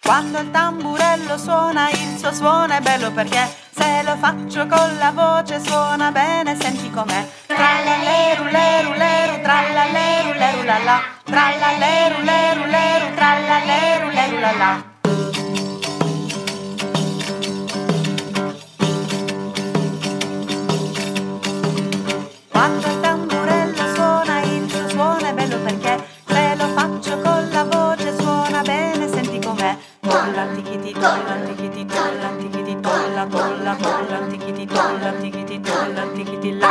Quando il tamburello suona, il suo suono è bello perché se lo faccio con la voce suona bene, senti com'è. Trallaleru leru leru, trallaleru leru la la, trallaleru leru leru, trallaleru leru la la. Quando il tamburello suona, il suo suono è bello perché se lo faccio con la voce suona bene, senti com'è. Tolla tichiti tolla tichiti tolla tichiti tolla tolla tolla tichiti tolla tichiti tolla tichiti la.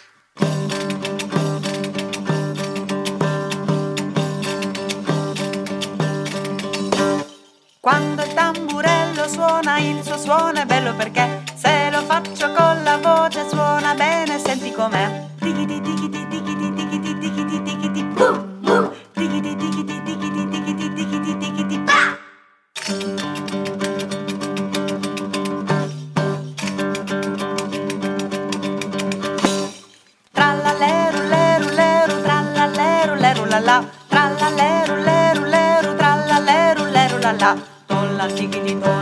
Quando il tamburello suona, il suo suono è bello perché se lo faccio con la voce suona bene, senti com'è. Tichiti tichiti tichiti tichiti tichiti tichiti boom boom, tichiti tichiti tichiti tichiti tichiti tichiti pa. Trallaleru leru leru, trallaleru leru la la, trallaleru leru leru, trallaleru leru la la. Tolla tichiti tolla